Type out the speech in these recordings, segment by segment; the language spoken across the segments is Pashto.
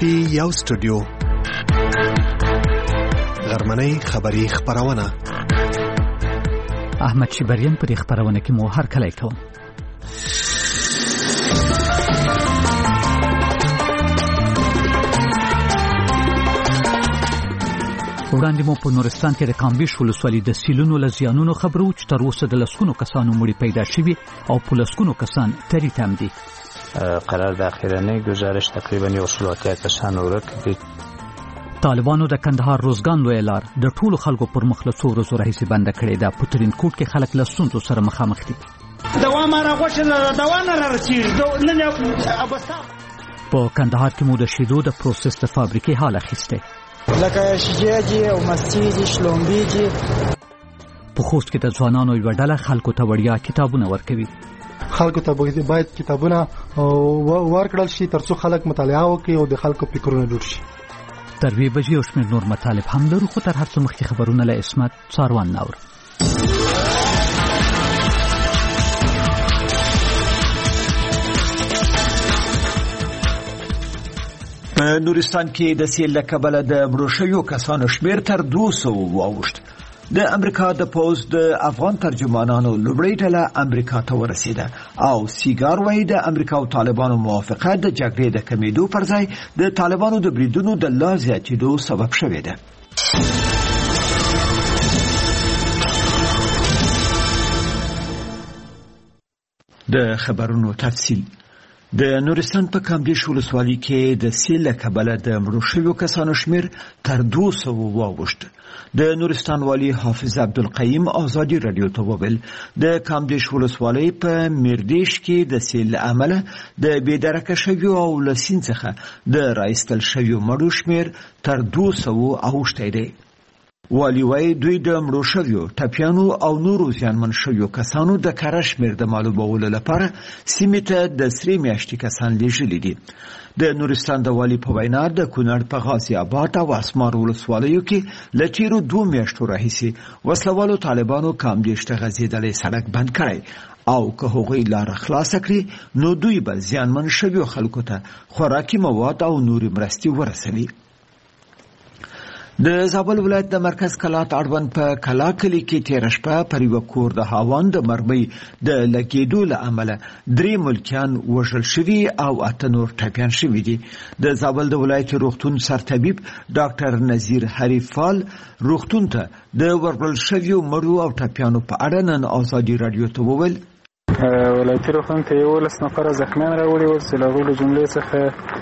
کې یو سټوډیو غرمنۍ خبری خبرونه احمد شبریان پر خبرونه کې مو هر کله کوم. وړاندې مو په نورستان کې د کامبیش ولسوالۍ د سیلونو له زیانونو خبرو چې تر اوسه د لسګونو کسانو مړي پیدا شوي او په لسګونو کسان تری تم دي. قرار د اخیرنۍ گزارش تقریبا 180 کسان ورک دي. طالبانو د کندهار روزګان لوی لار د ټولو خلکو پر مخ له څو ورځو راهیسې بنده کړې ده. په ترین کوټ کې خلک له ستونزو سره مخامخ دي. په کندهار کې مو د شیدو د پروسس د فابریکې حال اخیسته لکه شیجی او مسجد شلومبیجی. په خوست کې د ځوانانو یو ډله خلکو ته وړیا کتابونه ورکوي. خلکو ته باید کتابونه ورکړل شي ترڅو خلک مطالعه وکړي او د خلکو فکرونه جوړ شي. تر وی بجې او شمېر نور مطالب هم لرو، خو تر هر څه مخکې خبرونه له اسمت څاروان ناور. په نورستان کې د سیل له کبله د مړو شویو کسانو شمېر تر 200 واوښت. د امریکا د پوز د افغان ترجمانانو لومړۍ ډله امریکا ته ورسېده او سیګار وايي د امریکا او طالبانو موافقه د جګړې د کمیدو پر ځای د طالبانو د بریدونو د لا زیاتېدو سبب شوې ده. د خبرونو تفصیل. د نورستان په کامبیش ولسوالۍ کې د سیل له کبله د مړو شویو کسانو شمېر تر 200 واوښت. د نورستان والی حافظ عبدالقیم آزادی رادیو ته وویل د کامبیش ولسوالۍ په میردیش کې د سیل له امله د بېدرکه شویو او له سیند څخه د راایستل شویو مړو شمېر تر 200 اوښتی دی. والی وايي دوی د مړو شویو ټپیانو او نورو زیانمن شویو کسانو د کره شمېر د معلومولو لپاره سیمې ته د 3 میاشتې کسان لیږلي دي. د نورستان د والی په وینا د کونړ په غازي آباد او اسمار ولسوالیو کې له تیرو 2 میاشتو راهیسې وسلوالو طالبانو کامدېش ته غځېدلی سړک بند کړی او که هغوی لاره خلاصه کړي نو دوی به زیانمن شویو خلکو ته خوراکي مواد او نورې مرستې ورسوي. د زابل ولایت د مرکز کلات اړوند په کلا کلي کې تېره شپه پر یوه کور د هاوان د مرمۍ د لګېدو له امله 3 ملکیان وژل شوي او 8 نور ټپیان شوي دي. د زابل د ولایت روغتون سرطبیب ډاکټر نذیر حریفال روغتون ته د ورکړل شویو مړو او ټپیانو په اړه نن آزادي رادیو ته وویل ولایتي روغتون ته 11 نفره زخمیان راوړي ول چې له هغو له جملې څخه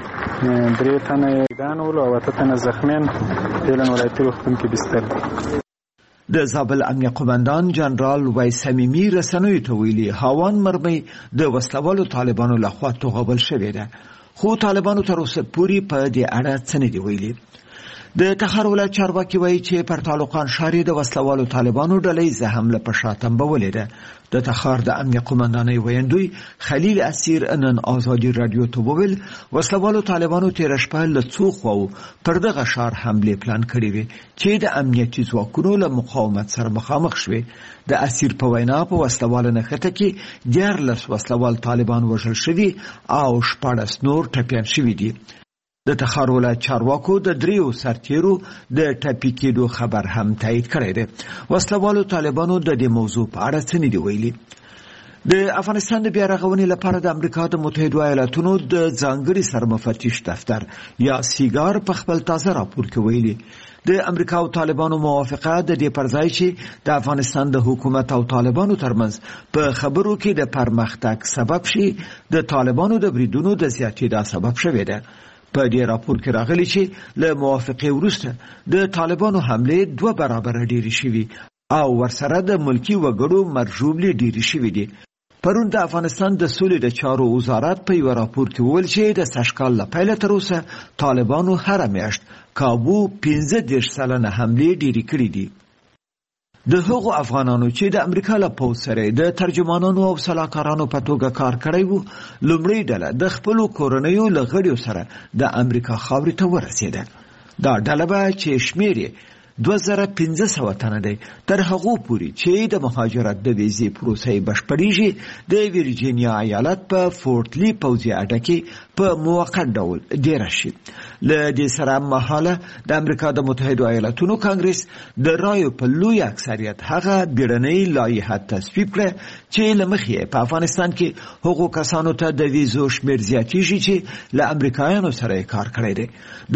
3 تنه اعدام ول او 8 تنه زخمیان فعلا ولایتي روغتون کې بستر دي. د زابل امنیه قومندان جنرال وایس حمیمي رسنیو ته ویلي هاوان مرمۍ د وسلوالو طالبانو لخوا توغول شوې ده، خو طالبانو تر اوسه پورې په دې اړه څه نه دي ویلي. د تخار ولایت چارواکي وایي چې پر طالقان ښار د وسلوالو طالبانو ډلې حمله په شا تنبولې ده. د تخار د امنیه قومندانۍ ویاندوی خلیل اسیر نن آزادي رادیو ته وویل وسلوالو طالبانو تېره شپه له څو خواو پر دغه ښار حملې پلان کړې وې چې د امنیتي ځواکونو له مقاومت سره مخامخ شوې. د اسیر په وینا په وسلواله نښته کې 14 وسلوال طالبان وژل شوي او 14 نور ټپیان شوي دي. د تخار ولایت چارواکو د 3 سرتیرو د ټپي کېدو خبر هم تایید کړی دی. وسلوالو طالبانو د دې موضوع په اړه څه نه دي ویلي. د افغانستان د بیا رغونې لپاره د امریکا د متحده ایالاتونو د ځانګړي سرمفتش دفتر یا سیګار په خپل تازه راپور کې ویلي د امریکا او طالبانو موافقه د دې پر ځای چې د افغانستان د حکومت او طالبانو ترمنځ په خبرو کې د پرمختګ سبب شي د طالبانو د بریدونو د زیاتېدا سبب شوی دی. په دې راپور کې راغلي چې له موافقې وروسته د طالبانو حملې 2 برابره ډېرې شوي او ورسره د ملکی وګړو مرجوبلې ډېرې شوي دي. پرون د افغانستان د سولې د چارو وزارت په یو راپور کې وویل چې د سږکال له پیله تر اوسه طالبانو هره میاشت کابو 15 سلنه حملې ډېرې کړې دي. د هغو افغانانو چې د امریکا له پوځ سره د ترجمانانو او سلاکارانو په توګه کار کړی وو لومړۍ ډله د خپلو کورنیو له غړیو سره د امریکا خاورې ته ورسېده. دا ډله به چې شمېر 2500 تنه دی. تر هغو پورې چې د مهاجرت د ویزې پروسې بشپړېږي د ویرجینیا ایالت په فورټ لی پوځي اډه کې په موقت ډول ډیره شي. له دې سره مهاله د امریکا د متحده ایالاتونو کانګرس د رایو په لوی اکثریت هغه بیړنۍ لایحه تصویب کړه چې له مخې په افغانستان کې هغو کسانو ته د ویزو شمېر زیاتېږي چې له امریکایانو سره یې کار کړی دی. د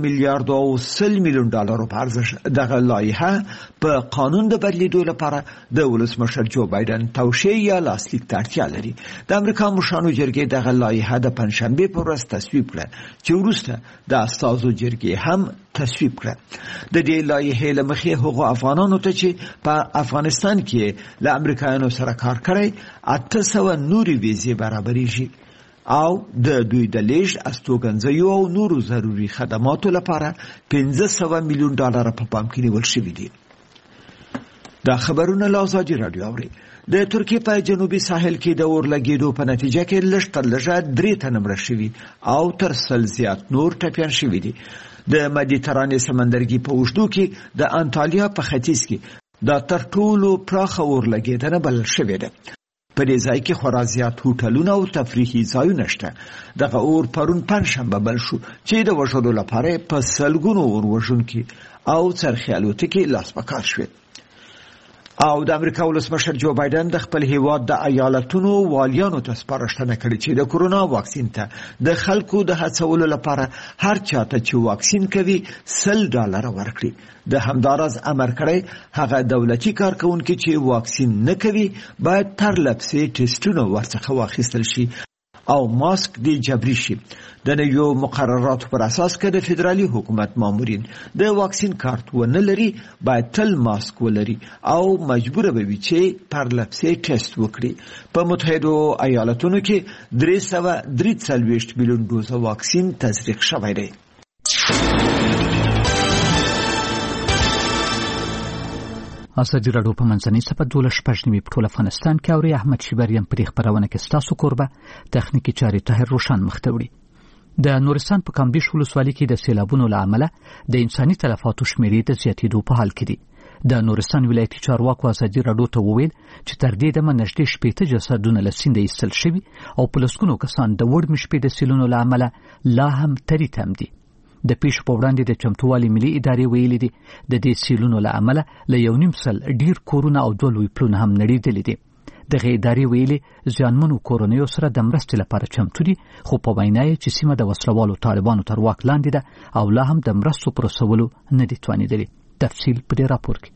$2.1 په ارزښت دغه لایحه په قانون د بدلیدو لپاره د ولسمشر جو بایدن توشیح یا لاسلیک ته اړتیا لري. د امریکا مشرانو جرګې دغه لایحه د پنجشنبې په ورځ تصویب کړه چې وروسته د استازو جرګې هم تصویب کړه. د دې لایحې له مخې هغو افغانانو ته چې په افغانستان کې له امریکایانو سره کار کړی 800 نورې ویزې برابرېږي او د دوی د لیږد استوګنځیو او نورو ضروري خدماتو لپاره $500 میلیون په پام کې نیول شوي دي. دا خبرونه له ازادي راډیو اوري. د ترکیې په جنوبي ساحل کې د اورلګېدو په نتیجه کې لږ تر لږه 3 تنه مړه شوي او تر 100 زیات نور ټپیان شوي دي. د مدیترانې سمندرګي په اوږدو کې د انټالیا په ختیځ کې دا تر ټولو پراخه اورلګېدنه بلل شوې ده. په دې ځای کې خورا زیات هوټلونه او تفریحي ځایونه شته. دغه اور پرون پنجشنبه بل شو چې د وژلو لپاره په سلګونو اور وژونکي او څرخي الوتکې لاس په کار شوې. او د امریکا ولسمشر جو بایدن د خپل هیواد د ایالتونو والیانو ته سپارښتنه کړې چې د کورونا واکسین ته د خلکو د هڅولو لپاره هر چاته چې واکسین کوي $100 ورکړي. د همداراز امر کړی هغه دولتي کارکونکي چې واکسین نه کوي باید تر لپسې ټیسټونه ورڅخه واخیستل شي او ماسک دی جبري شي. د نویو مقرراتو پر اساس که د فدرالي حکومت مامورین د واکسین کارت ونه لري باید تل ماسک ولري او مجبور به وي چې پر لپسې ټیسټ وکړي. په متحده ایالاتونو کې 343 میلیون ډوزه واکسین تزریق شوی دی. ازادي راډیو په منځنۍ صفحه 12 په ټول افغانستان کې اوري. احمد شیبریان په خبرونه کې ستاسو کوربه تخنیکی چاري طاهر روشن مختوړي. د نورستان په کامبیش ولسوالۍ کې د سیلابونو له امله د انساني تلفاتو شمیرې د زیاتېدو په حال کې دي. د نورستان ولایتي چارواکو ازادي راډیو ته وویل چې تر دې دمه نږدې 80 جسدونه له سیند ایستل شوي او په لسګونو کسان د وړمې شپې د سیلونو له امله لا هم تری تم دي. د پیښو په وړاندې د چمتووالي ملي ادارې ویلي دي د دې سیلونو له امله له 1.5 ډیر کورونه او 2 لوی پلونه هم نړېدلي دي. دغه ادارې ویلي ځانمنو کورنیو سره د مرستې لپاره چمتو دي، خو په وینا یې چې سیمه د وسلوالو طالبانو تر واک لاندې ده او لا هم د مرستو پر رسولو نه دي توانېدلي. تفصیل په دې راپور کې.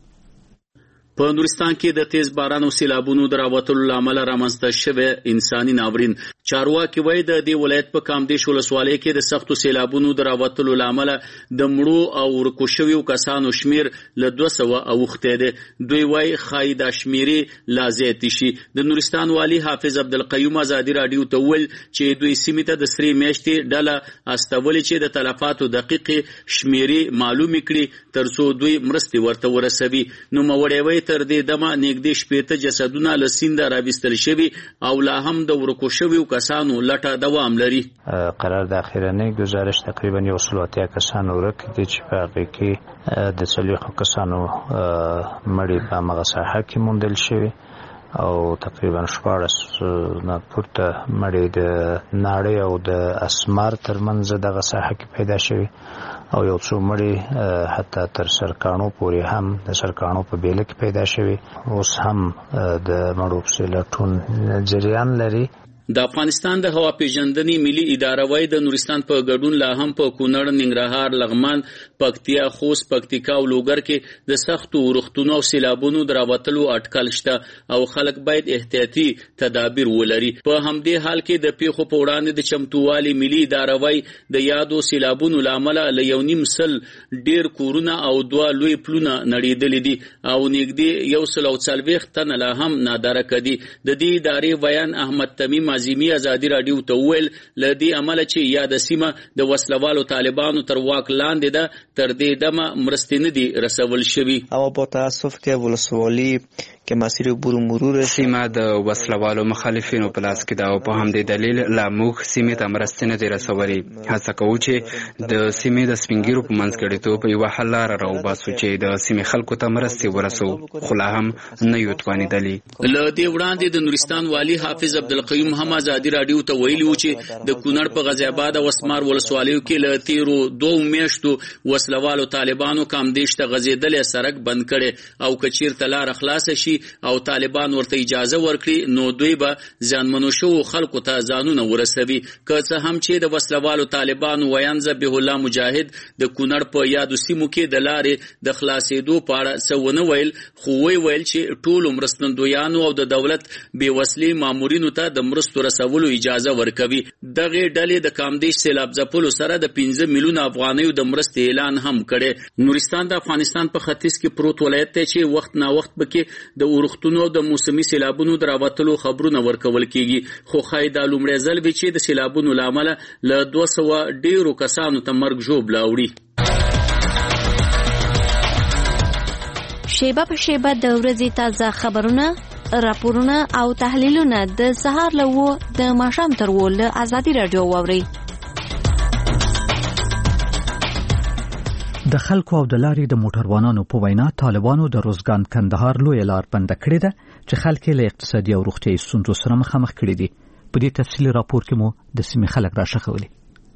په نورستان کې د تیز باران او سیلابونو د راوتلو لامل رامنځته شوی انساني ناورین. چارواکي وایي د دې ولایت په کامدیش ولسوالۍ کې د سختو سیلابونو د راوتلو لامل د مړو او ورکو شویو کسانو شمیر له 200 اوښتی دی. دوی وایي ښایي دا شمیرې لا زیاتې شي. د نورستان والي حافظ عبدالقیوم ازادي راډیو ته وویل چې دوی سیمې ته د سرې میاشتې ډله استولې چې د تلفاتو دقیقې شمیرې معلومې کړي تر څو دوی مرستې ورته ورسوي. نوموړی وایي تر دې دمه نږدې 80 جسدونه له سینده راویستل شوي او لا هم د ورکو شویو کسانو لټه دوام لري. قرار د اخیرنۍ گزارش تقریبا 180 کسان ورک دي چې په هغه کې د 40 کسانو مړي په هغه ساحه کې موندل شوي او تقریبا 14 نه پورته مړي د ناړې او د اسمار ترمنځ دغه ساحه کې پیدا شوي او یو څو مړي حتی تر سرکانو پورې هم د سرکانو په بیله کې پیدا شوي. اوس هم د مړو پسې لټون جریان لري. د افغانستان د هوا پیژندنې ملي اداره وايي د نورستان په ګډون لا هم په کونړ، ننګرهار، لغمان، پکتیا، خوست، پکتیکا او لوګر کې د سختو ورښتونو او سیلابونو د راوتلو اټکل شته او خلک باید احتیاطي تدابیر ولري. په همدې حال کې د پیښو په وړاندې د چمتووالي ملي اداره وايي د یادو سیلابونو له امله له 1.5 ډیر کورونه او 2 لوی پلونه نړېدلي دي او نږدې 140 تنه لا هم نادارکه دي. د دې ادارې بیان احمد تمیم عظیمی ازادي راډیو ته وویل له دې عمله چې یاد سیمه د وسلوالو طالبانو تر واک لاندې ده تر دې دمه مرستې نه دي رسول شوي. اما با تاسف که ولسوالی که مسیر عبور مرور سیمه د وسلوالو مخالفینو په لاس کې ده او په همدې دلیل لا موږ سیمې ته مرستې نه دي رسولې. هڅه کوو چې د سیمې د سپینګیرو په منځګړیتوب یوه حل لاره راوباسو چې د سیمې خلکو ته مرستې ورسوو، خو لا هم نه یو توانېدلي. له دې وړاندې د نورستان والي حافظ عبدالقیوم هم ازادي راډیو ته ویلي و چې د کونړ په غازي آباد او اسمار ولسوالیو کې له تیرو 2 میاشتو وسلوالو طالبانو کامدیش ته غځېدلې سړک بند کړي او که چیرته لاره خلاصه شي او طالبان ورته اجازه ورکړي نو دوی به ځانمنو شوو خلکو ته ځانونه ورسوي. که څه هم چې د وسلوالو طالبانو ویان ذبیح الله مجاهد د کونړ په یادو سیمو کې د لارې د خلاصېدو په اړه څه ونه ویل، خو ویل چې ټولو مرستندویانو او د دولت بېوسلې مامورینو ته د مرستو رسولو اجازه ورکوي. دغې ډلې د کامدیش سیلاب ځپلو سره د 15 میلیونه افغانیو د مرستې اعلان هم کړی. نورستان د افغانستان په ختیځ کې پروت ولایت دی چې وخت نا وخت پکې د اورښتونو او د موسمي سیلابونو د راوتلو خبرونه ورکول کیږي، خو ښایي دا لومړی ځل وي چې د سیلابونو له امله له 200 ډیرو کسانو ته مرګ ژوبله اوړي. شیبه په شیبه د ورځې تازه خبرونه، راپورونه او تحلیلونه د سهار له 9 د ماښام تر 10 له ازادي راډیو واورئ. د خلکو او د لارې د موټروانانو په وینا طالبانو د روزګان کندهار لوی لار بند کړې ده چې خلک له اقتصادي او روغتیايي ستونزو سره مخامخ کړي دي. په دې تفصیلي راپور کې مو د سیمې خلک راښخولي.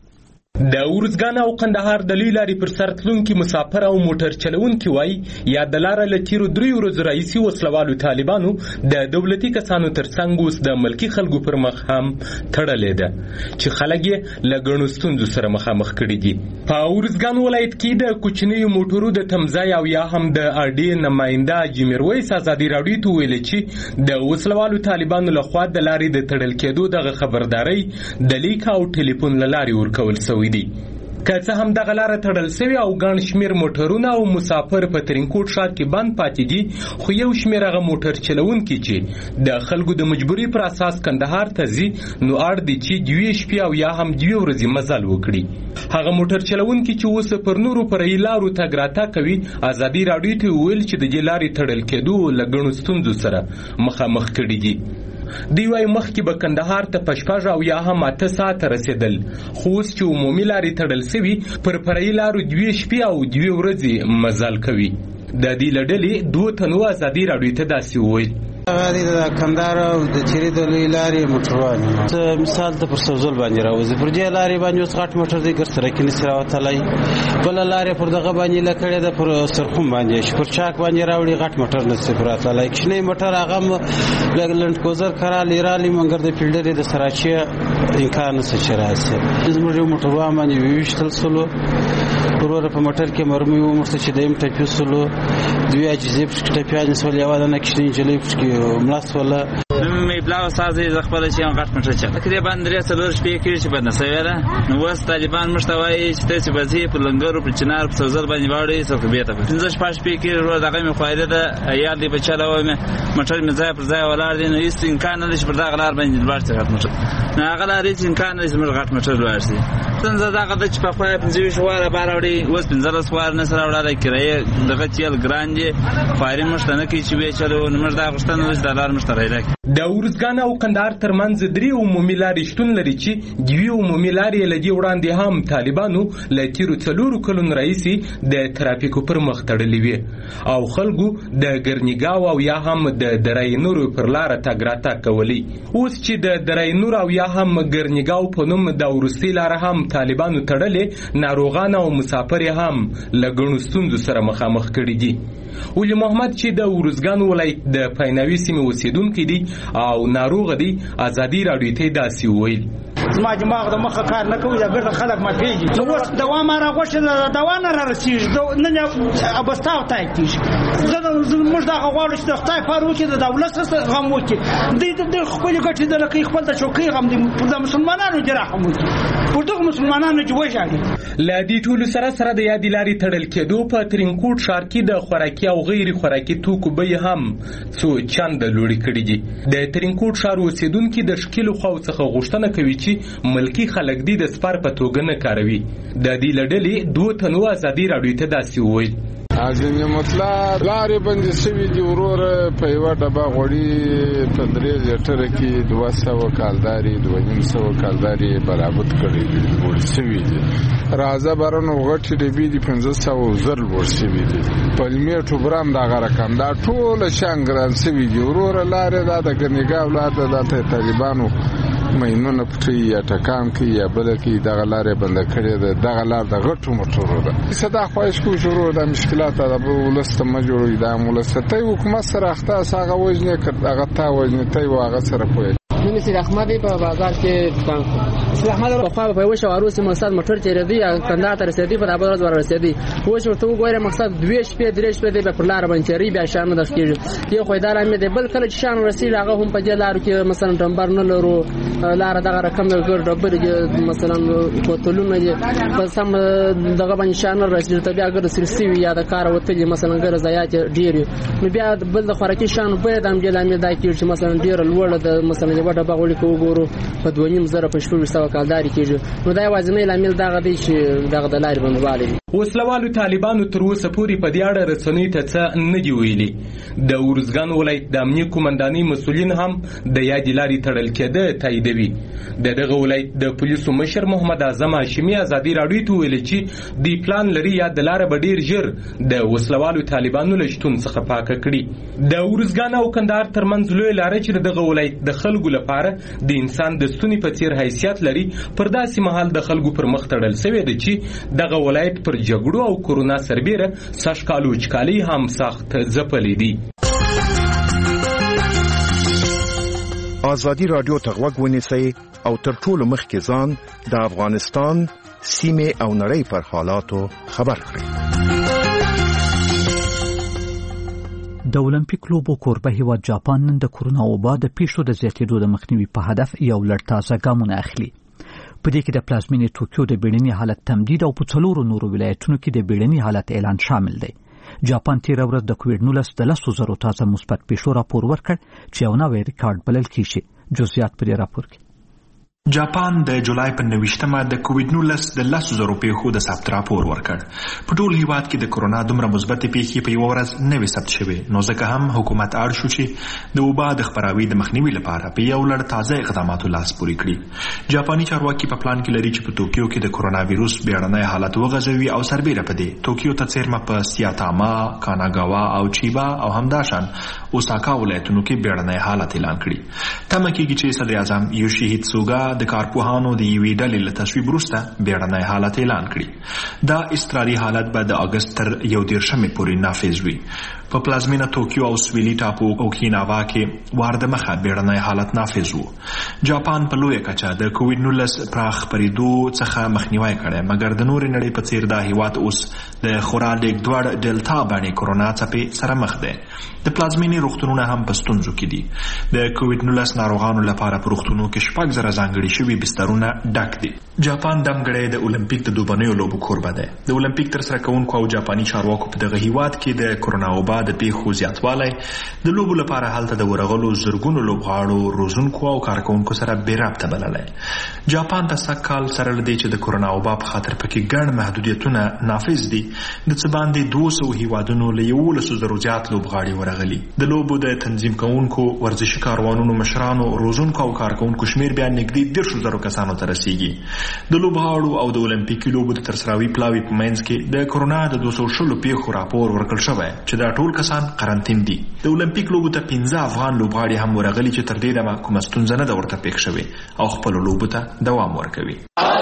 د ورزګان او قندهار د لوی لارې پر سر تلونکي مسافر او موټر چلونکي وایي یا د لاره له تیرو 3 ورځو راهیسې وسلوالو طالبانو د دولتي کسانو ترڅنګ اوس د ملکي خلکو پر مخ هم تړلې ده چې خلک یې له ګڼو ستونزو سره مخامخ کړي دي. په ورزګان ولایت کې د کوچنیو موټرو د تمځای او یا هم د اډې نماینده جمیرویس ازادي راډیو ته ویلي چې د وسلوالو طالبانو لخوا د لارې د تړل کېدو دغه خبرداري د لیک او ټلیفون له لارې ورکول شوی دی. که څه هم دغه لاره تړل شوې او ګڼ شمېر موټرونه او مسافر په ترینکوټ ښار کې بند پاتې دي، خو یو شمېر هغه موټر چلونکي چې د خلکو د مجبوري پر اساس کندهار ته ځي نو اړ دي چې 2 شپې او یا هم 2 ورځې مزل وکړي. هغه موټر چلونکي چې اوس پر نورو فرعي لارو تګ راتګ کوي ازادي راډیو ته ویل چې د دې لارې تړل کېدو له ګڼو ستونزو سره مخامخ کړي دي. دی وايي مخکې به کندهار ته په 6 او یا هم 8 ساعته رسیدل، خو اوس چې عمومي لارې تړل شوي پر فرعي لارو 2 شپې او 2 ورځې مزل کوي. د دې له ډلې 2 تنو ازادي راډیو ته داسې وویل: غادي د کندهار او د چيري د لوی لارې موټروان مثال ته پر سوزول باندې راوځي، پر دې لارې باندې اوس غټ موټر دی ګر سره کې نشي راوتلای، بل لارې پر دغه باندې لکړې ده پر سرخوم باندې پر چاک باندې راوړي غټ موټر نشي راتلای، کښنه موټر هغه لند کوزر کرا لیرالي منګر د فیلډر د سراچي امکان نشي راځي. زموږ موټروان باندې ویشتل سلو ورور په موټر کې مرمي و مرته چې دیم ټپي سلو دوی اجازه پټ ټپي نسول یواده نه کښنه جلې پټ ملاس ولا مې بلاو سازي ز خپل شي غټ مټر چا کړي باندې سلور شپې کې چې باندې سویره نو وس طالبان مشتوي چې ته بزي په لنګرو په چنار په سوزل باندې واړي څوک بیت په 15 شپې کې روز هغه مې خوایده ده یا دې بچاله و مې مټر مې ځای پر ځای ولار دي نو هیڅ امکان نه لري پر دا غلار باندې ورته غټ مټر نه هغه لري چې امکان نه زموږ غټ مټر ورسي څنګه دا غد چې په خوای 15 شواره باروړي وس 15 سوار نه سره وړاله کړی دغه چیل ګرانجه فایرین مشتنه کې چې وې چلو نمبر دا غشتنه د دلار مشتری د ورزګان او قندهار ترمنځ 3 عمومي لارې شتون لري چې دوی عمومي لارې لدی وړاندې هم طالبانو له تیرو 4 کلونو راهیسې د ترافیکو پر مخ تړلې وي او خلکو د ګرنیګاو او یا هم د درینورو پر لار تګ راتګ کولی. اوس چې د درینور او یا هم ګرنیګاو په نوم د ورستي لار هم طالبانو تړلې، ناروغان او مسافر هم له ګڼو ستونزو سره مخامخ کړي دي. ولی محمد چې د ورزګان ولایت د پایناوي سیمې اوسیدونکي دي او ناروغ دي، ازادي راډیو ته داسې وویل: زما دماغ د مخه کار نه کوي، دا ګرځه خلک ما پیږي نو اوس دوا ما را غوښه دوا نه را رسیږي نن ابستاو تای کیږي. زه موږ دا غواړو چې د خدای پاره وکړي د دولت سره غم وکړي د خپل ګټې د لکه خپل د چوکۍ غم دي د مسلمانانو جراحم وکړي پر دغه مسلمانانو چې وژاړي. لا دې ټول سره د یادې لارې تړل کېدو په ترینکوټ ښار کې د خوراکي او غیر خوراکي توکو بیې هم څو چنده لوړې کړي دي. د ترینکوټ ښار اوسیدونکي د ښکیلو خواو څخه غوښتنه کوي چې ملکی خلک دي د سپار په توګه نه کاروي. د دې له ډلې 2 تنو ازادي راډیو ته داسې وویل: ځینې مطلق لارې بندې شوي دي وروره په یوه ډبه غوړي په 3 لیټره کې 200 کالداري 250 کالداري برابر کړي دي لوړ شوي دي راځه بارنو غټې ډبې دي 500 زر لوړ شوي دي پلمیټو برام دغه رقم دا ټوله شیان ګران شوي دي وروره لارې دا د ګنیګا ولاده دلته طالبانو مینونه پټي یا ټکام کې یا بل کې دغه لارې بند کړي ده دغه لار د غټو موټرو ده صدا خواهش کو شروع د مشکلات د ولست مجوړي د مولسته حکومت سره اخته هغه وژنه کړ هغه تا وژنه ته هغه سره کوي نو سید احمد په بازار کې دکان سید احمد په خوا په وښه واروسي مقصد موټر چیرې دی کندهار ته رسیدي په دابه ورځ ورسیدي وښه ورته وګوره مقصد 2 شپې 3 شپې دی په لار باندې چیرې بیا شانو د کېږي یو خو اداره مې دی بل کله چې شانو رسیدي هغه هم په جلارو کې مثلا ټمبر نه لرو لار دغه رقم ګر ډبر مثلا کوتلونه په سم دغه باندې شانو رسیدي ته بیا ګر سرسي یا د کار وته مثلا ګر زیات ډیر نو بیا بل د خوراکي شانو به د امجلامې دای کې مثلا ډیر لوړ د مثلا د بغول کو ګورو په 2.5 په 400 کالداري کېږي نو دا وازنې لامل دغه دی چې دغه د لارې باندې والي وسلوالو طالبانو تر اوسه پورې په دې اړه رسنۍ ته څه نه دی ویلي د ورزګان ولایت د امنیه قومندانۍ مسؤلین هم د یادې لارې تړل کېده تاییدوي دغه ولایت د پولیسو مشر محمد اعظم هاشمي ازادي راډیو ته ویل چې دی پلان لري یا د لارې به ډیر ژر د وسلوالو طالبانو له شتون څخه پاکه کړي د ورزګان او کندهار ترمنځ لوی لارې چې دغه ولایت د خلکو لپاره د انسان د ستوني په څیر حیثیت لري پر داسې مهال د خلکو پر مخ تړل شوی دی چې دغه ولایت پر جګړو او کورونا سربېره سږکال وچکالي هم سخت ځپلې دي ازادي راډیو ته غوږ ونیسئ او تر ټولو مخکې ځان د افغانستان سیمې او نړۍ پر حالاتو خبر کړئ د اولمپیک لوبو کوربه هیواد جاپان نن د کورونا وبا د پیښو د زیاتېدو د مخنیوي په هدف یو لړ تازه ګامونه اخلي په دې کې د پلازمینې ټوکیو د بیړني حالت تمدید او په 4 نورو ولایتونو کې د بیړني حالت اعلان شامل دی جاپان تیر ورځ د کووډ-19 د 10,000 تازه مثبت پیښو راپور ورکړ چې یو نوی ریکارډ بلل کیږي جزئیات په دې راپور کې جاپان د جولای په 29مه د کووډ-19 د 10,000 پیښو د ثبت راپور ورکړ. په ټول هیواد کې د کورونا دومره مثبت پیښې په یو ورځ نه وي ثبت شوې، نو ځکه هم حکومت اړ شو چې د وبا د خپراوي د مخنیوي لپاره په یو لړ تازه اقداماتو لاس پورې کړي. جاپاني چارواکي په پلان کې لري چې په توکیو کې د کورونا وایروس بیړنی حالت وغځوي او سربېره په دې توکیو ته څیرمه په سیاتاما، کاناګاوا او چیبا او همداشان اوساکا ولایتونو کې بیړنی حالت اعلان کړي. تمه کېږي چې صدر اعظم یوشیهید سوګا د کارپوهانو د یوې ډلې له تصویب وروسته بیړنی حالت اعلان کړي. دا اضطراري حالت به د اګست تر 11 پورې نافذ وي. په پلازمینه توکیو او سویلي ټاپو او کیناوا کې وارد مخه بیړنی حالت نافذ وو. جاپان په لویه کچه د کووډ-19 پراخ خپرېدو څخه مخنیوي کړی، مګر د نورې نړۍ په څیر دا هیواد اوس د خورا لیږدوړ ډیلټا باندې کورونا څپې سره مخ دی. د پلازمینې روغتونونه هم په ستونزو کې دي. د کووډ-19 ناروغانو لپاره په روغتونو کې 6,000 ځانګړي شوي بسترونه ډک دي. جاپان دمګړی د اولمپیک د دوبنیو لوبو کوربه دی. د اولمپیک ترسره کوونکو او جاپاني چارواکو په دغه هیواد کې د کورونا وبا د پیښو زیاتوالی د لوبو لپاره هلته د ورغلو زرګونو لوبغاړو، روزونکو او کارکونکو سره بې ربطه بللی. جاپان ته سږ کال سره له دې چې د کورونا وبا په خاطر پکې ګڼ محدودیتونه نافذ دي، د څه باندې 200 هیوادونو له 11,000 زیات لوبغاړي ورغلي. د لوبو د تنظیم کوونکو، ورزشي کاروانونو مشرانو، روزونکو او کارکونکو شمیر بیا نږدې 10,000 کسانو ته رسیږي. د لوبغاړو او د اولمپیکي لوبو د ترسروي پلاوي په منځ کې د کورونا د 200 پیښو راپور ورکړل شوی چې دا ټول کسان قرنطین دي. د اولمپیک لوبو ته 15 افغان لوبغاړي هم ورغلي چې تر دې دمه کومه ستونزه نه ده ورته پېښ شوې او خپل لوبو ته دوام ورکوي.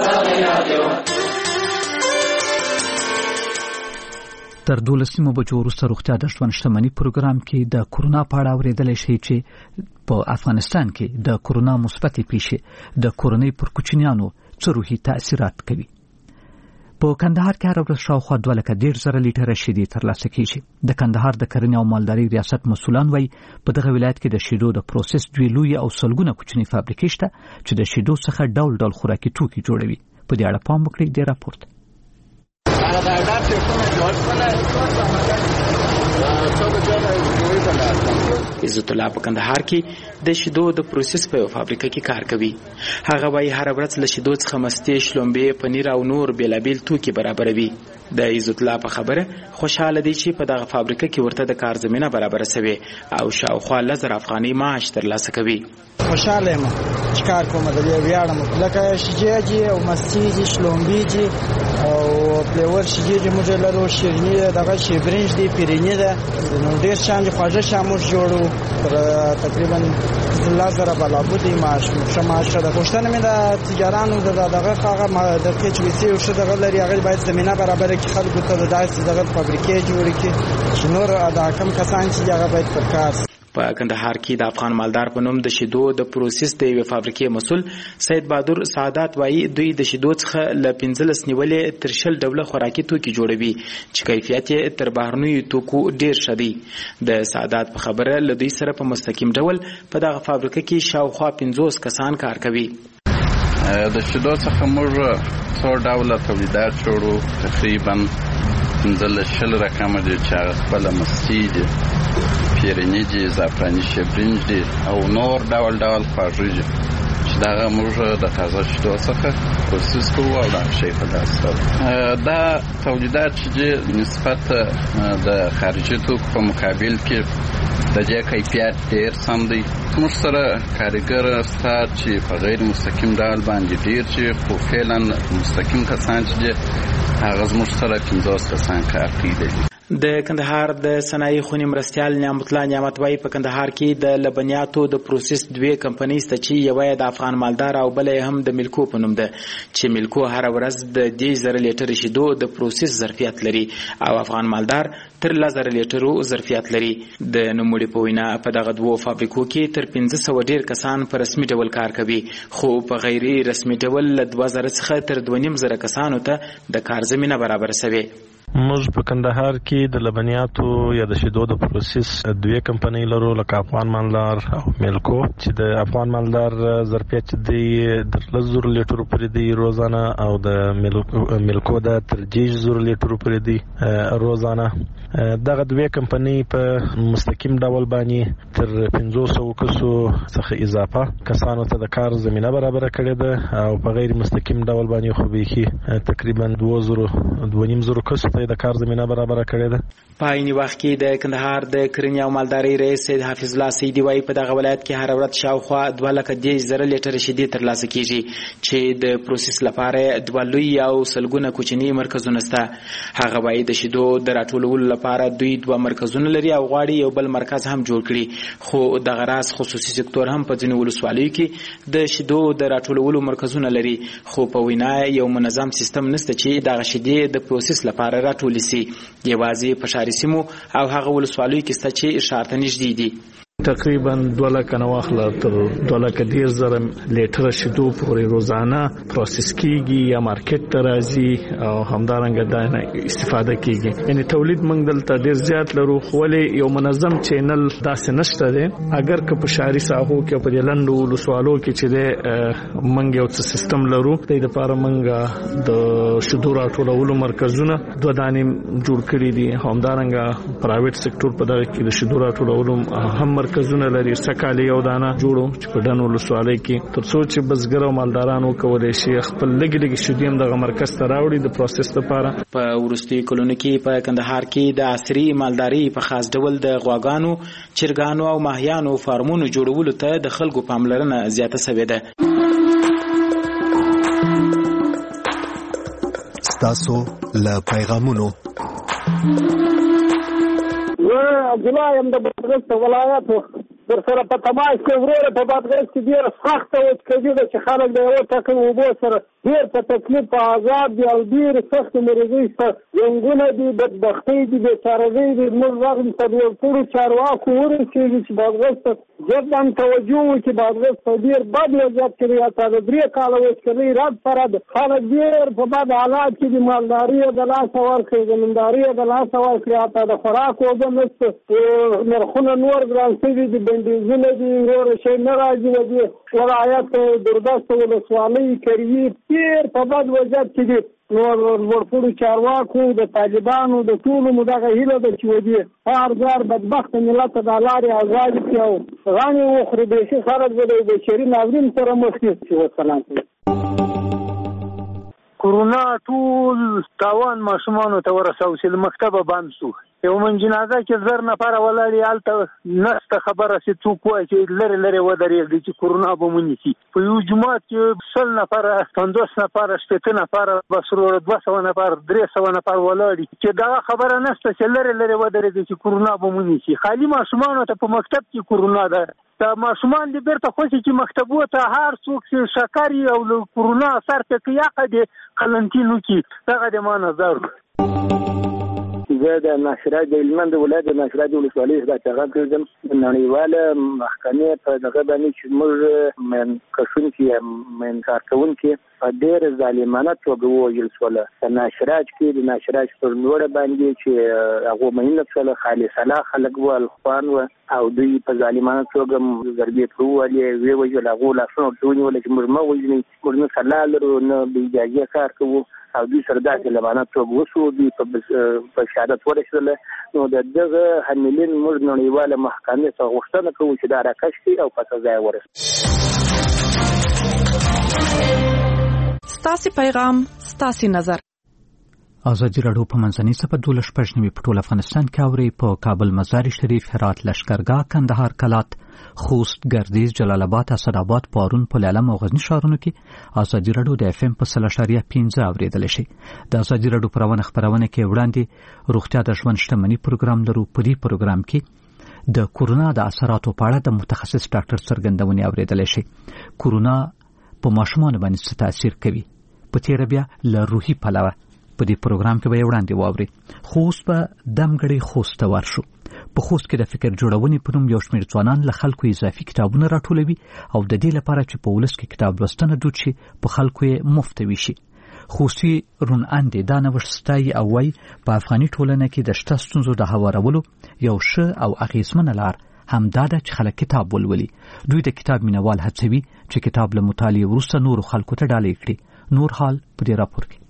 تر 12 بجو وروسته روغتیا د ژوند شتمنۍ پروګرام کې د کورونا په اړه اورېدلی شئ چې په افغانستان کې د کورونا مثبتې پیښې د کورنۍ پر کوچنیانو څه روحي تاثیرات کوي. په کندهار کې هره ورځ شاوخوا 2,100,000 لیټره شیدې ترلاسه کیږي. د کندهار د کرنې او مالدارۍ ریاست مسؤلان وایي په دغه ولایت کې د شیدو د پروسس دوی لوی او سلګونه کوچني فابریکې شته چې د شیدو څخه ډول ډول خوراکي توکي جوړوي. په دې اړه پام وکړئ د راپورټ. عزت الله په کندهار کې د شیدو د پروسس په فابریکه کې کار کوي. هغه وايي هر ورځ له شیدو څخه مستې، شلومبې، پنیر او نور بیلابیل توکي برابروي. د عزت الله په خبره خوشاله دي چې په دغه فابریکه کې ورته د کار زمينه برابر شوی او شاوخوا 1000 افغاني معاش ترلاسه کوي. خوشاله یم چې کار کوم، د ویاړم لکه شیجې او مستې، شلومبې او فلیور شیجې موږ لرو، شیرینی دغه شی برنج دی، پیرینی ده، نو ډیر شان خواږه شامل جوړو تقریبا 1000 بلابودی معاش معاش ده. پښتنه مې د تجارانو دغه هغه د کچويسي او شته دغه لري، هغه باید زمينه برابر کړي، خلکو ته د داسې دغه فابریکې جوړ کړي چې نور د کم کسان چې هغه باید پر کار. په کندهار کې د افغان مالدار په نوم د شیدو د پروسس د یوې فابریکې مسؤل سید بهادر سعادت وایي دوی د شیدو څخه له 15 نیولې تر 20 ډوله خوراکي توکي جوړوي چې کیفیت یې تر بهرنیو توکو ډیر ښه دی. د سعادت په خبره له دوی سره په مستقیم ډول په دغه فابریکه کې شاوخوا 50 کسان کار کوي. د شیدو څخه موږ څو ډوله تولیدات جوړو، تقریبا 15 رقم دي چې خپل مستې دي، پیرینی دي، زعفراني شبرنج دي او نور ډول خواږه دي چې دغه موږ د تازه شیدو څخه پروسس کوو او دا شی په لاس راوړو. دا تولیدات چې نسبت د خارجي توکو په مقابل کې د دې کیفیت ډیر سم دی. موږ سره کارګر ستا چې په غیر مستقیم ډول باندې ډیر چې خو فعلا مستقیم کسان چې هغه زموږ سره 50 کسان کار کوي. د کندهار د صنایع خونې مرستیال نعمت الله نعمت وایي په کندهار کې د لبنیاتو د پروسس 2 کمپنۍ شته چې یوه د افغان مالدار او بله هم د ملکو په نوم ده چې ملکو هر ورځ د 10,000 لیټر شیدو د پروسس ظرفیت لري او افغان مالدار تر 10,000 لیټرو ظرفیت لري. د نوموړي په وینا په دغه 2 فابریکو کې تر 1500 ډیر کسان په رسمي ډول کار کوي، خو په غیر رسمي ډول له 2000 څخه تر 2500 کسانو ته د کار زمينه برابر شوی. موږ په کندهار کې د لبنیاتو یا د شیدو د پروسس 2 کمپنۍ لرو، لکه افغان مالدار او ملکو چې د افغان مالدار ظرفیت دی د 10,000 لیټرو پورې دی روزانه او د ملکو د تر 10,000 لیټرو پورې دی روزانه. دغه 2 کمپنۍ په مستقیم ډول باندې تر 500 کسو څخه اضافه کسانو ته د کار زمينه برابر کړې ده او په غیر مستقیم ډول باندې خو به تقریبا 2,000 کسو د کار زمينه برابر کړې ده. په عیني وخت کې د کندهار د کرنې او مالدارۍ رئیس سید حافظ الله سیدی وایي په دغه ولایت کې هر ورځ شاوخوا 2,10,000 لیټر شیدې ترلاسه کیږي چې د پروسس لپاره 2 لوی او سلګونه کوچني مرکزونه شته. هغه وایي د شیدو د راټولولو لپاره دوی 2 مرکزونه لري او غواړي یو بل مرکز هم جوړ کړي، خو دغه راز خصوصي سکتور هم په ځینو ولسوالیو کې د شیدو د راټولولو مرکزونه لري، خو په وینا یو منظم سیستم نشته چې دغه شیدې د پروسس لپاره راټول شي. یوازې په ښاري سیمو او هغه ولسوالیو کې شته چې ښار ته نږدې دي. تقریبا 2 لک نواخله تر 2,10,000 لیټر شیدو پورې روزانه پروسس کیږي یا مارکیټ ته راځي او همدارنګه دا استفاده کیږي. یعنی تولید موږ دلته ډیر زیات لرو، خو یو منظم چینل داسې نشته دی. اگر که په شهري ساحو کې په لندو ولسوالو کې چې د موږ یو څه سیستم لرو، د لپاره موږ د شیدو راټولولو مرکزونه 2 دانې جوړ کړي دي. همدارنګه پرایویټ سکتور په دغه کې د شیدو راټولولو هم مرکزونه لري. سکالي یو دانه جوړو چې په ډنو ولسوالۍ کې تر څو چې بزګر او مالدارانو کولای شي خپل لګي شیدې دغه مرکز ته راوړي د پروسس لپاره. په ورستي کلونو کې په کندهار کې د عصري مالداري په خاص ډول د غواګانو، چرګانو او ماهیانو فارمونو جوړولو ته د خلکو پاملرنه زیاته شوې ده. ستاسو له پیغامونو عبدالله یم د بادغیس ولایت در سره په تماس کې وروره په بادغیس کې ډېره سخته وچکچي ده چې خلک د یوه ټکن اوبو سره ډېر په تکلیف په عذاب دي او ډېرې سختې مرضۍ شته، جنګونه دي، بدبختۍ دي، بېچارهګۍ دي. موږ رغم ته د ټولو چارواکو ورسېږي چې بادغیس ته جداً توجه وکړي. بادغیس په ډېر بد وضعیت کې دی، حتی د 3 کاله وچکلۍ رد په رد خلک ډېر په بد حالات کې دي. مالداري یې د لاسه ورکړي، زمینداري یې د لاسه ورکړي، حتی د خوراک اوبه نشته، نرخونه نور ګران شوي دي، بندیزونه دي، نور شی نه راځي. د دې ولایت دردست ولسوالۍ کریي ډېر په بد وضعیت کې دي. نور ورپوړو چارواکو د طالبانو د ټولو مو دغه هیله ده چې ودې هر ځار بدبخت ملت د لارې آزاد کړي او غانې وخوري بیخي خلک به د بشري ناورین سره مخ شي. وسلام. کورونا ټول تاوان ماشومانو ته ورساو چې له مکتبه بند شو. یو من جنازه کې 1000 نفره ولاړې هلته نسته خبره چې څوک وایي چې لرې لرې ودرېږي چې کورونا به ونیسي. په یو جومات کې 100 نفره 50 نفره 60 نفره بس 200 نفر 300 نفر ولاړي چې دا خبره نسته چې لرې لرې ودرېږي چې کورونا به ونیسي. خالي ماشومانو ته په مکتب کې کورونا ده. دا ماشومان دې بیرته خوشي چې مکتبو ته هر څوک چې شکري او کورونا اثر پکې یاقه دې قلنټینو کې دغه د ما نظر. زه د ناشراج د هلمند ولایت د ناشراج ولسوالۍ څخه څنګه کړم نړیواله محکمې په دغه باندې چې موږ من کښونکي من کارکونکي په ډېر ظالمانه توګه ووژل شول. په ناشراج کې د ناشراج پر لوړه باندې چې هغه مهینه شول خالصانه خلک ول خوان و او دوی په ظالمانه توګه ضربې پرولې وی وژل هغه لاسونه ټونی چې موږ ما وژنې موږ نه سلام لرو نه د اجازه کار کوو او دوی سره د ظالمانه توګه وشو دوی په شهادت ورسېدل. نو دغه حاملین موږ نړیواله محکمې څخه غوښتنه کوو چې دا راکش کړي او په سزا ورسوي. ستاسو پیغام ستاسو نظر. ازادي راډیو په منځنۍ سپه 12 په ټول افغانستان کې اوري. په کابل، مزار شریف، هرات، لشکرګاه، کندهار، کلات، خوست، ګردیز، جلال آباد، اسداباد، پارون، پلعلم او غزنی ښارونو کې ازادي راډیو د FM په 3.5 اوریدل شي. د ازادي راډیو خبرونه کې وړاندې روغتیا د ژوند شتمنۍ پروګرام لرو. په دې پروګرام کې د کورونا د اثراتو په اړه د متخصص ډاکټر څرګندونې اوریدل شي. کورونا په ماشومانو باندې څه تاثیر کوي؟ په تیر بیا له روحي پلوه په دې پروګرام کې به وړاندې واوري. خوست به دمګړی خوست ورشو. په خوست کې د فکر جوړونې په نوم یو شمېر ځوانان له خلکو اضافي کتابونه راټولوي او د دې لپاره چې په ولس کې کتاب لوستنه دود شي په خلکو یې مفت وشي. خوستي رون اندې دا نوښت ستایي او وایي په افغاني ټولنه کې د شته ستونزو د هوارولو یو ښه او اغېزمنه لار همدا ده چې خلک کتاب ولولي. دوی د کتاب مینوال هڅوي چې کتاب له مطالعې وروسته نورو خلکو ته ډالۍ کړي. نور حال په دې راپور کې.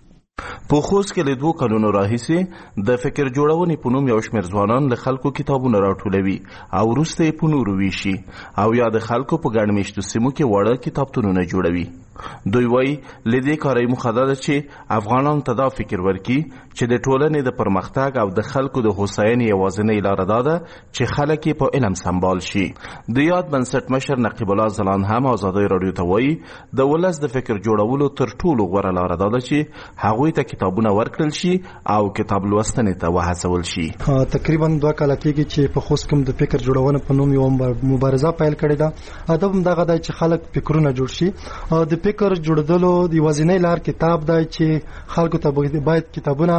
په خوست کې له 2 کلونو راهیسې د فکر جوړونې په نوم یو شمېر ځوانان له خلکو کتابونه راټولوي او وروسته یې په نورو ویشي او یا د خلکو په ګڼ مېشتو سیمو کې وړه کتابتونونه جوړوي. دوی وایي له دې کارۍ موخه دا ده چې افغانانو ته دا فکر ورکړي چې د ټولنې د پرمختګ او د خلکو د هوساینې یوازینۍ لاره دا ده چې خلک یې په علم سمبال شي. د یاد بنسټ مشر نقیب الله زلان هم ازادي راډیو ته وایي د ولس د فکر جوړولو تر ټولو غوره لاره دا ده چې هغوی ته کتابونه ورکړل شي او کتاب لوستنې ته وهڅول شي. تقریبا 2 کاله کېږي چې په خوست کې د فکر جوړونه په نوم یو مبارزه پیل کړې ده. ادب دغه دی چې خلک فکرونه جوړ شي. د فکر جوړدلو د یوازینۍ لار کتاب دی چې خلکو ته باید کتابونه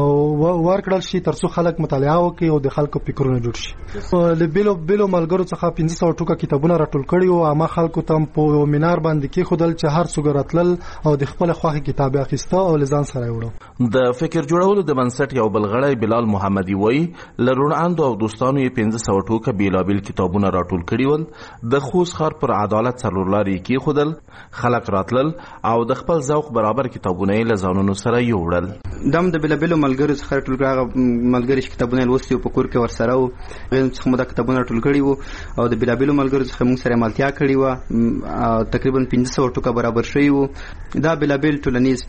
ورکړل شي ترڅو خلک مطالعه وکړي او د خلکو فکرونه جوړ شي. له بیلو ملګرو څخه 1500 ټوکه کتابونه راټول کړي او عامه خلکو ته په مینار باندې کې خودل چې هر څوک راتلل او د خپل خوښه کتاب اخیسته او لزان سره وړو. د فکر جوړولو د بنسټ یو بل غړی بلال محمدي وایي لروناندو او دوستانو یې 1500 ټوکه بیلابیل کتابونه راټول کړي ول. د خوست ښار پر عدالت څلورلارې کې خودل خلک راتلل او د خپل ذوق برابر کتابونه یې له ځانونو سره یوړل. دم د بیلابیلو ملګرو څخه ټول هغه ملګري چې کتابونه لوستي او په کور کې ورسره وو غوښتل چې موږ د کتابونه ټول کړي وو او د بیلابیلو ملګرو څخه موږ سره ملتیا کړې و. تقریبا 1500 ټوکه برابر شوی وو. دا بیلابیل ټولنیز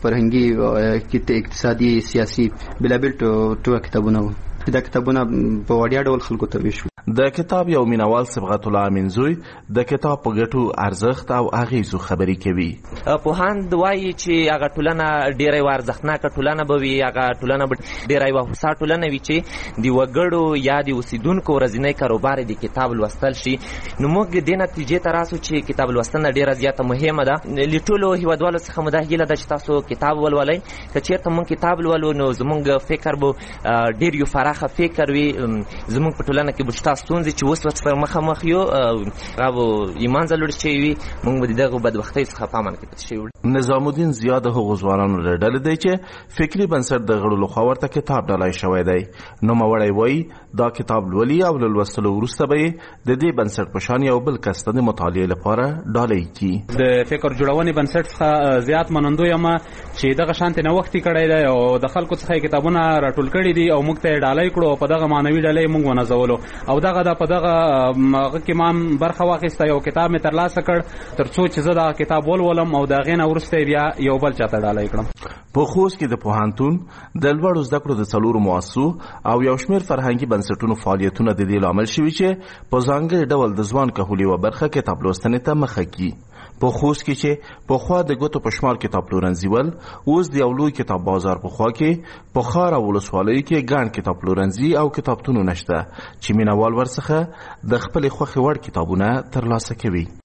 فرهنګي اقتصادي سیاسي بیلابیل ټوکه کتابونه وو. دا کتابونه په وړیا ډول خلکو ته ویشو. د کتاب یو مینوال صبغت الله امینزوی د کتاب په ګټو ارزښت او اغیزو خبرې کوي. پوهاند وایي چې هغه ټولنه ډیره ارزښتناکه ټولنه به وي، هغه ټولنه ډیره هوسا ټولنه وي چې د وګړو یا د اوسیدونکو ورځنی کاروبار د کتاب لوستل شي. نو موږ د نتیجې ته راسو چې کتاب لوستنه ډیره زیاته مهمه ده. له ټولو هیوادوالو څخه مو دا هیله ده چې تاسو کتاب ولولئ. که چېرته موږ کتاب لولو نو زموږ فکر به ډیر یو فراخه فکر وي. زموږ په ټولنه کې به ستونزې چې اوس ورسره مخامخ یو هغه ایمان ځلوړ شوی وي موږ به دغه بدبختۍ څخه په امان کې پاتې شوي. نظام الدین زیاد هغو ځوانانو له ډلې دی چې فکري بنسټ د غړو لخوا ورته کتاب ډالۍ شوی دی. نوموړی وایي دا کتاب لولي او له لوستلو وروسته به یې د دې بنسټ په شان یو بل کس ته د مطالعې لپاره ډالۍ کړي. د فکر جوړونې بنسټ څخه زیات منندوی یم چې دغه شانتي نوښت کړی دی او د خلکو څخه کتابونه راټول کړي دي او موږ ته ډالۍ کړو او په دغه معنوي ډالۍ موږ ونځولو او دغه په دغه هغه کې ما برخه واخیسته یو کتاب مې ترلاسه کړ ترڅو چې زه دا کتاب ولولم او د هغې نه وروسته بیا یو بل چاته ډالۍ کړم. په خوست کې د پوهنتون د لوړو زده کړو د 4 مؤسسو او یو شمېر فرهنګي بنسټونو فعالیتونه د دې لامل شوي چې په ځانګړي ډول د ځوان کهولي و برخه کتاب لوستنې ته مخه کړي. په خوست کې چې په خوا د ګوتو په شمار کتاب پلورنځي ول اوس د یو لوی کتاب بازار په خوا کې په خار او ولسوالۍ کې ګڼ کتاب پلورنځي او کتابتونونه شته چې مینوال ورڅخه د خپل خوښې وړ کتابونه ترلاسه کوي.